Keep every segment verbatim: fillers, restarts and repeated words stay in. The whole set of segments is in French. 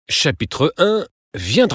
Chapitre un. Viendra-t-il ?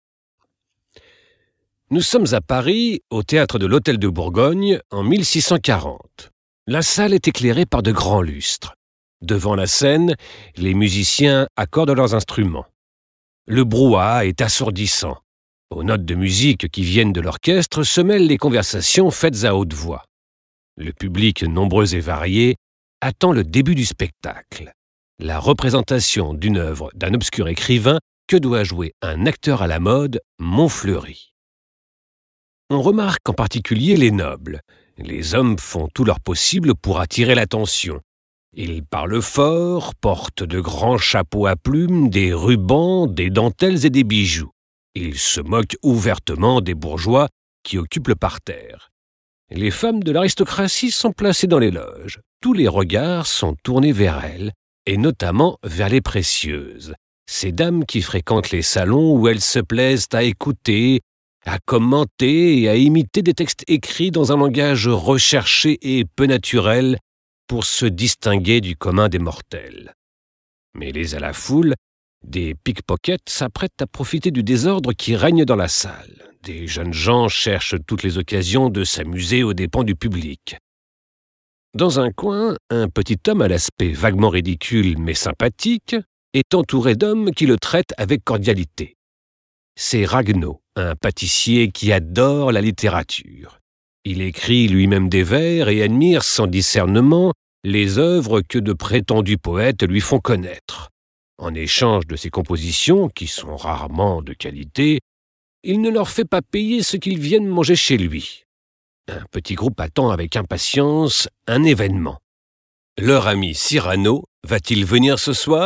Nous sommes à Paris, au théâtre de l'Hôtel de Bourgogne, en mille six cent quarante. La salle est éclairée par de grands lustres. Devant la scène, les musiciens accordent leurs instruments. Le brouhaha est assourdissant. Aux notes de musique qui viennent de l'orchestre se mêlent les conversations faites à haute voix. Le public, nombreux et varié, attend le début du spectacle. La représentation d'une œuvre d'un obscur écrivain que doit jouer un acteur à la mode, Montfleury. On remarque en particulier les nobles. Les hommes font tout leur possible pour attirer l'attention. Ils parlent fort, portent de grands chapeaux à plumes, des rubans, des dentelles et des bijoux. Ils se moquent ouvertement des bourgeois qui occupent le parterre. Les femmes de l'aristocratie sont placées dans les loges. Tous les regards sont tournés vers elles, et notamment vers les précieuses, ces dames qui fréquentent les salons où elles se plaisent à écouter, à commenter et à imiter des textes écrits dans un langage recherché et peu naturel pour se distinguer du commun des mortels. Mêlés à la foule, des pickpockets s'apprêtent à profiter du désordre qui règne dans la salle. Des jeunes gens cherchent toutes les occasions de s'amuser aux dépens du public. Dans un coin, un petit homme à l'aspect vaguement ridicule mais sympathique est entouré d'hommes qui le traitent avec cordialité. C'est Ragueneau, un pâtissier qui adore la littérature. Il écrit lui-même des vers et admire sans discernement les œuvres que de prétendus poètes lui font connaître. En échange de ses compositions, qui sont rarement de qualité, il ne leur fait pas payer ce qu'ils viennent manger chez lui. Un petit groupe attend avec impatience un événement. Leur ami Cyrano va-t-il venir ce soir ?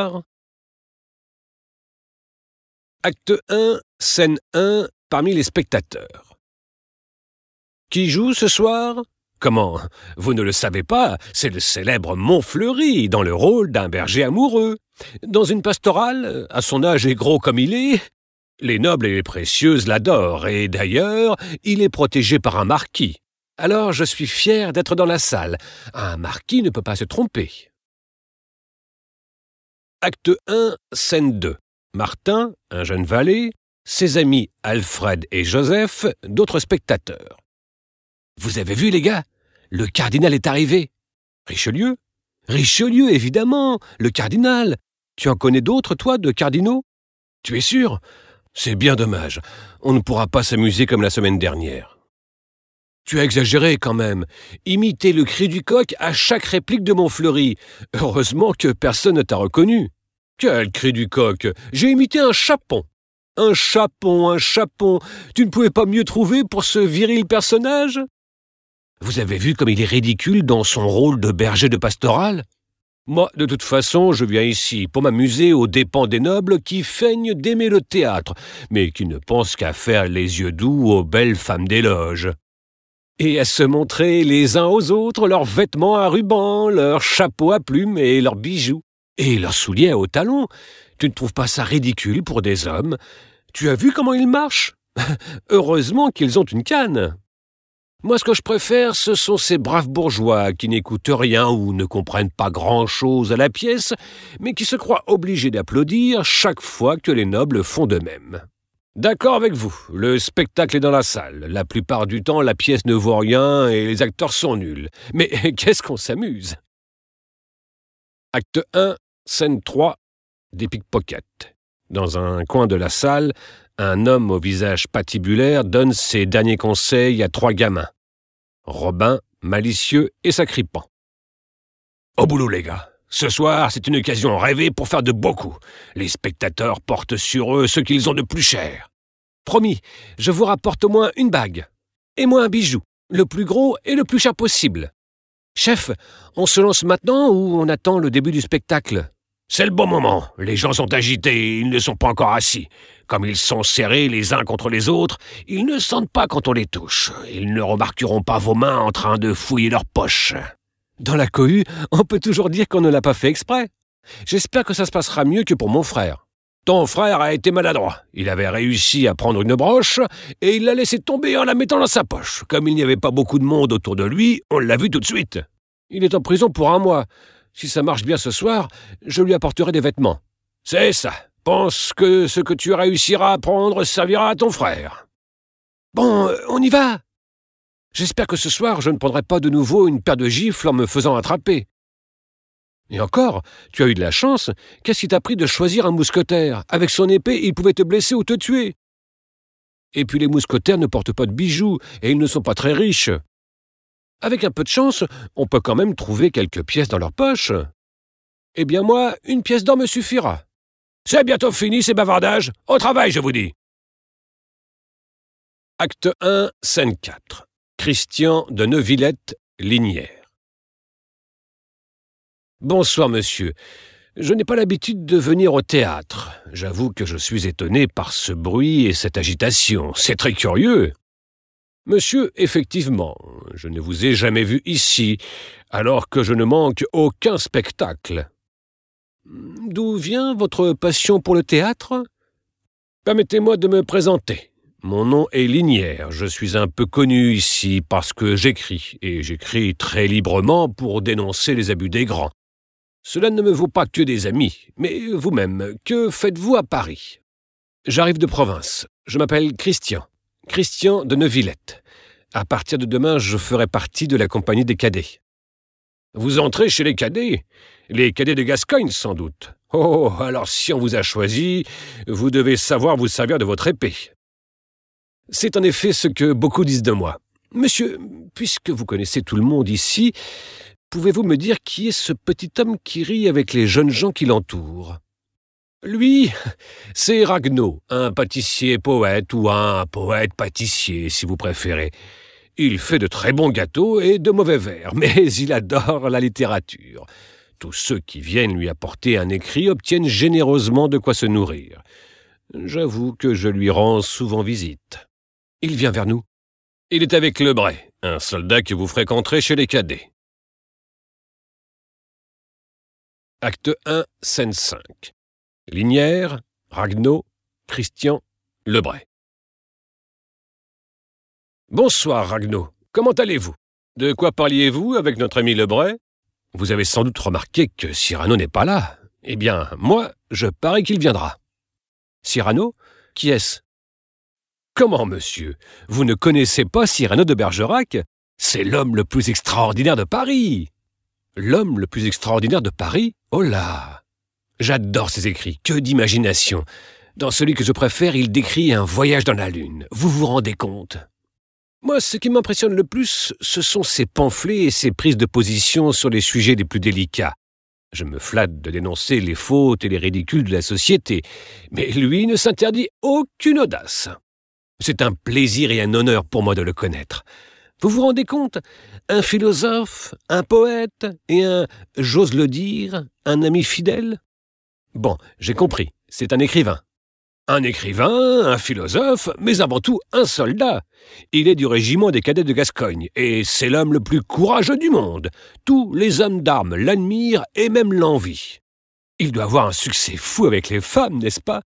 Acte un, scène un, parmi les spectateurs. Qui joue ce soir ? Comment ? Vous ne le savez pas, c'est le célèbre Montfleury dans le rôle d'un berger amoureux. Dans une pastorale, à son âge et gros comme il est, les nobles et les précieuses l'adorent, et d'ailleurs, il est protégé par un marquis. Alors je suis fier d'être dans la salle. Un marquis ne peut pas se tromper. Acte un, scène deux. Martin, un jeune valet, ses amis Alfred et Joseph, d'autres spectateurs. Vous avez vu, les gars ? Le cardinal est arrivé. Richelieu ? Richelieu, évidemment, le cardinal. Tu en connais d'autres, toi, de cardinaux ? Tu es sûr ? C'est bien dommage. On ne pourra pas s'amuser comme la semaine dernière. Tu as exagéré quand même. Imiter le cri du coq à chaque réplique de Montfleury. Heureusement que personne ne t'a reconnu. Quel cri du coq ? J'ai imité un chapon. Un chapon, un chapon. Tu ne pouvais pas mieux trouver pour ce viril personnage ? Vous avez vu comme il est ridicule dans son rôle de berger de pastorale ? Moi, de toute façon, je viens ici pour m'amuser aux dépens des nobles qui feignent d'aimer le théâtre, mais qui ne pensent qu'à faire les yeux doux aux belles femmes des loges. Et à se montrer les uns aux autres leurs vêtements à rubans, leurs chapeaux à plumes et leurs bijoux. Et leurs souliers à hauts talons. Tu ne trouves pas ça ridicule pour des hommes ? Tu as vu comment ils marchent ? Heureusement qu'ils ont une canne. Moi, ce que je préfère, ce sont ces braves bourgeois qui n'écoutent rien ou ne comprennent pas grand-chose à la pièce, mais qui se croient obligés d'applaudir chaque fois que les nobles font de même. D'accord avec vous, le spectacle est dans la salle. La plupart du temps, la pièce ne vaut rien et les acteurs sont nuls. Mais qu'est-ce qu'on s'amuse ? Acte un, scène trois, des pickpockets. Dans un coin de la salle, un homme au visage patibulaire donne ses derniers conseils à trois gamins. Robin, malicieux et sacripant. Au boulot, les gars. Ce soir, c'est une occasion rêvée pour faire de beaux coups. Les spectateurs portent sur eux ce qu'ils ont de plus cher. Promis, je vous rapporte au moins une bague. Et moi un bijou, le plus gros et le plus cher possible. Chef, on se lance maintenant ou on attend le début du spectacle ? C'est le bon moment. Les gens sont agités, ils ne sont pas encore assis. Comme ils sont serrés les uns contre les autres, ils ne sentent pas quand on les touche. Ils ne remarqueront pas vos mains en train de fouiller leurs poches. Dans la cohue, on peut toujours dire qu'on ne l'a pas fait exprès. J'espère que ça se passera mieux que pour mon frère. Ton frère a été maladroit. Il avait réussi à prendre une broche et il l'a laissé tomber en la mettant dans sa poche. Comme il n'y avait pas beaucoup de monde autour de lui, on l'a vu tout de suite. Il est en prison pour un mois. Si ça marche bien ce soir, je lui apporterai des vêtements. C'est ça. Pense que ce que tu réussiras à apprendre servira à ton frère. Bon, on y va. J'espère que ce soir, je ne prendrai pas de nouveau une paire de gifles en me faisant attraper. Et encore, tu as eu de la chance. Qu'est-ce qui t'a pris de choisir un mousquetaire? Avec son épée, il pouvait te blesser ou te tuer. Et puis les mousquetaires ne portent pas de bijoux, et ils ne sont pas très riches. Avec un peu de chance, on peut quand même trouver quelques pièces dans leur poche. Eh bien moi, une pièce d'or me suffira. C'est bientôt fini ces bavardages. Au travail, je vous dis. Acte un, scène quatre. Christian de Neuvillette, Lignières. Bonsoir, monsieur. Je n'ai pas l'habitude de venir au théâtre. J'avoue que je suis étonné par ce bruit et cette agitation. C'est très curieux. Monsieur, effectivement, je ne vous ai jamais vu ici, alors que je ne manque aucun spectacle. D'où vient votre passion pour le théâtre? Permettez-moi de me présenter. Mon nom est Lignières. Je suis un peu connu ici parce que j'écris, et j'écris très librement pour dénoncer les abus des grands. Cela ne me vaut pas que des amis, mais vous-même, que faites-vous à Paris? J'arrive de province. Je m'appelle Christian. Christian de Neuvillette. À partir de demain, je ferai partie de la compagnie des cadets. Vous entrez chez les cadets? Les cadets de Gascogne, sans doute. Oh, alors si on vous a choisi, vous devez savoir vous servir de votre épée. C'est en effet ce que beaucoup disent de moi. Monsieur, puisque vous connaissez tout le monde ici, pouvez-vous me dire qui est ce petit homme qui rit avec les jeunes gens qui l'entourent? Lui, c'est Ragueneau, un pâtissier-poète ou un poète-pâtissier, si vous préférez. Il fait de très bons gâteaux et de mauvais vers, mais il adore la littérature. Tous ceux qui viennent lui apporter un écrit obtiennent généreusement de quoi se nourrir. J'avoue que je lui rends souvent visite. Il vient vers nous. Il est avec Lebray, un soldat que vous fréquenterez chez les cadets. Acte un, scène cinq. Lignières, Ragueneau, Christian, Lebray. Bonsoir, Ragueneau. Comment allez-vous? De quoi parliez-vous avec notre ami Lebray? Vous avez sans doute remarqué que Cyrano n'est pas là. Eh bien, moi, je parie qu'il viendra. Cyrano? Qui est-ce? Comment, monsieur? Vous ne connaissez pas Cyrano de Bergerac? C'est l'homme le plus extraordinaire de Paris. L'homme le plus extraordinaire de Paris? Oh là! J'adore ses écrits, que d'imagination. Dans celui que je préfère, il décrit un voyage dans la Lune. Vous vous rendez compte? Moi, ce qui m'impressionne le plus, ce sont ses pamphlets et ses prises de position sur les sujets les plus délicats. Je me flatte de dénoncer les fautes et les ridicules de la société, mais lui ne s'interdit aucune audace. C'est un plaisir et un honneur pour moi de le connaître. Vous vous rendez compte? Un philosophe, un poète et un, j'ose le dire, un ami fidèle? Bon, j'ai compris, c'est un écrivain. Un écrivain, un philosophe, mais avant tout un soldat. Il est du régiment des cadets de Gascogne, et c'est l'homme le plus courageux du monde. Tous les hommes d'armes l'admirent et même l'envient. Il doit avoir un succès fou avec les femmes, n'est-ce pas?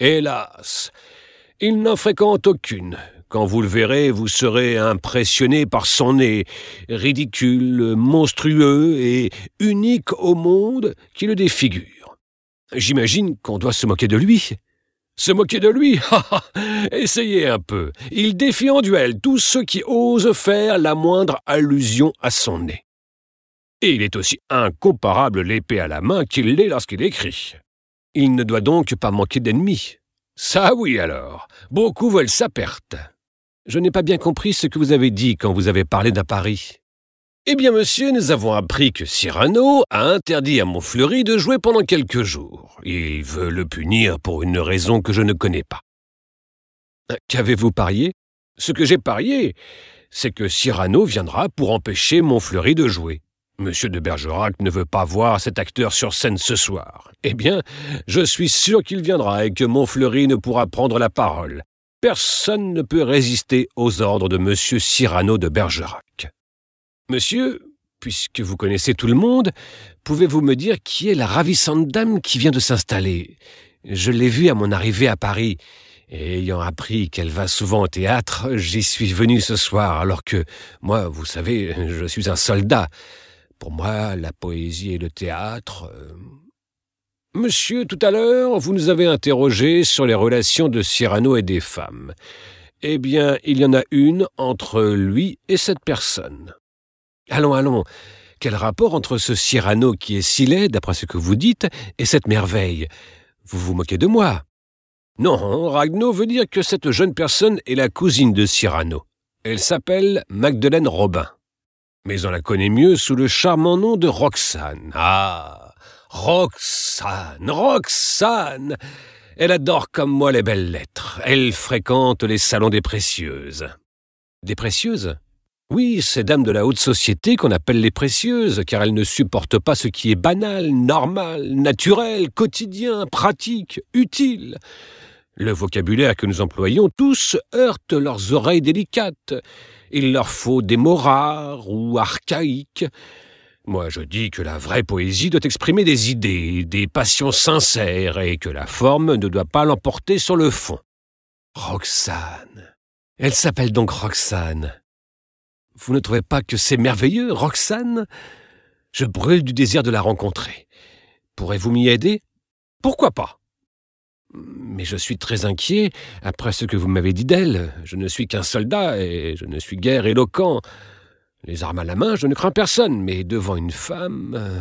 Hélas, il n'en fréquente aucune. Quand vous le verrez, vous serez impressionné par son nez, ridicule, monstrueux et unique au monde qui le défigure. J'imagine qu'on doit se moquer de lui. Se moquer de lui? Essayez un peu. Il défie en duel tous ceux qui osent faire la moindre allusion à son nez. Et il est aussi incomparable l'épée à la main qu'il l'est lorsqu'il écrit. Il ne doit donc pas manquer d'ennemis. Ça oui alors, beaucoup veulent sa perte. Je n'ai pas bien compris ce que vous avez dit quand vous avez parlé d'un pari. Eh bien, monsieur, nous avons appris que Cyrano a interdit à Montfleury de jouer pendant quelques jours. Il veut le punir pour une raison que je ne connais pas. Qu'avez-vous parié? Ce que j'ai parié, c'est que Cyrano viendra pour empêcher Montfleury de jouer. Monsieur de Bergerac ne veut pas voir cet acteur sur scène ce soir. Eh bien, je suis sûr qu'il viendra et que Montfleury ne pourra prendre la parole. Personne ne peut résister aux ordres de monsieur Cyrano de Bergerac. Monsieur, puisque vous connaissez tout le monde, pouvez-vous me dire qui est la ravissante dame qui vient de s'installer? Je l'ai vue à mon arrivée à Paris, et ayant appris qu'elle va souvent au théâtre, j'y suis venu ce soir, alors que, moi, vous savez, je suis un soldat. Pour moi, la poésie et le théâtre... Euh... Monsieur, tout à l'heure, vous nous avez interrogés sur les relations de Cyrano et des femmes. Eh bien, il y en a une entre lui et cette personne. Allons, allons, quel rapport entre ce Cyrano qui est si laid, d'après ce que vous dites, et cette merveille? Vous vous moquez de moi? Non, Ragno veut dire que cette jeune personne est la cousine de Cyrano. Elle s'appelle Magdeleine Robin. Mais on la connaît mieux sous le charmant nom de Roxane. Ah, Roxane, Roxane! Elle adore comme moi les belles lettres. Elle fréquente les salons des précieuses. Des précieuses? Oui, ces dames de la haute société qu'on appelle les précieuses, car elles ne supportent pas ce qui est banal, normal, naturel, quotidien, pratique, utile. Le vocabulaire que nous employons tous heurte leurs oreilles délicates. Il leur faut des mots rares ou archaïques. Moi, je dis que la vraie poésie doit exprimer des idées, des passions sincères, et que la forme ne doit pas l'emporter sur le fond. Roxane. Elle s'appelle donc Roxane. Vous ne trouvez pas que c'est merveilleux, Roxane? Je brûle du désir de la rencontrer. Pourrez-vous m'y aider? Pourquoi pas? Mais je suis très inquiet après ce que vous m'avez dit d'elle. Je ne suis qu'un soldat et je ne suis guère éloquent. Les armes à la main, je ne crains personne, mais devant une femme... euh.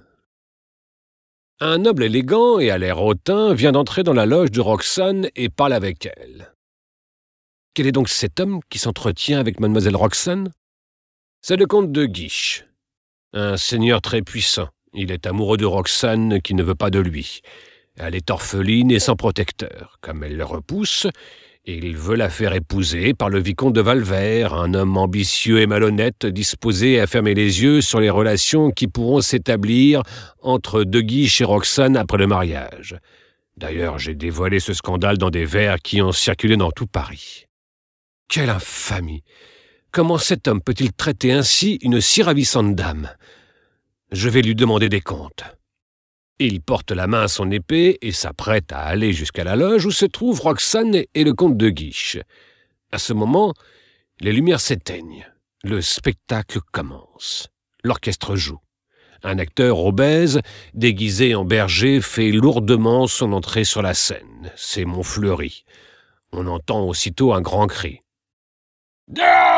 Un noble élégant et à l'air hautain vient d'entrer dans la loge de Roxane et parle avec elle. Quel est donc cet homme qui s'entretient avec mademoiselle Roxane? C'est le comte de Guiche, un seigneur très puissant. Il est amoureux de Roxane qui ne veut pas de lui. Elle est orpheline et sans protecteur. Comme elle le repousse, il veut la faire épouser par le vicomte de Valvert, un homme ambitieux et malhonnête, disposé à fermer les yeux sur les relations qui pourront s'établir entre De Guiche et Roxane après le mariage. D'ailleurs, j'ai dévoilé ce scandale dans des vers qui ont circulé dans tout Paris. Quelle infamie! Comment cet homme peut-il traiter ainsi une si ravissante dame? Je vais lui demander des comptes. Il porte la main à son épée et s'apprête à aller jusqu'à la loge où se trouvent Roxane et le comte de Guiche. À ce moment, les lumières s'éteignent. Le spectacle commence. L'orchestre joue. Un acteur obèse, déguisé en berger, fait lourdement son entrée sur la scène. C'est Montfleury. On entend aussitôt un grand cri. «